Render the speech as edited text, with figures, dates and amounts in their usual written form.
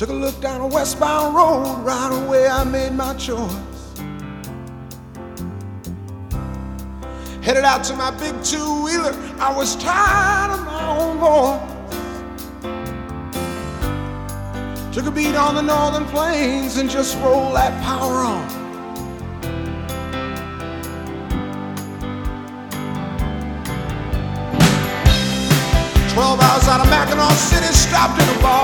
Took a look down a westbound road, right away I made my choice. Headed out to my big two-wheeler, I was tired of my own voice. Took a beat on the northern plains and just rolled that power on. "12 hours out of Mackinac City, stopped in a bar.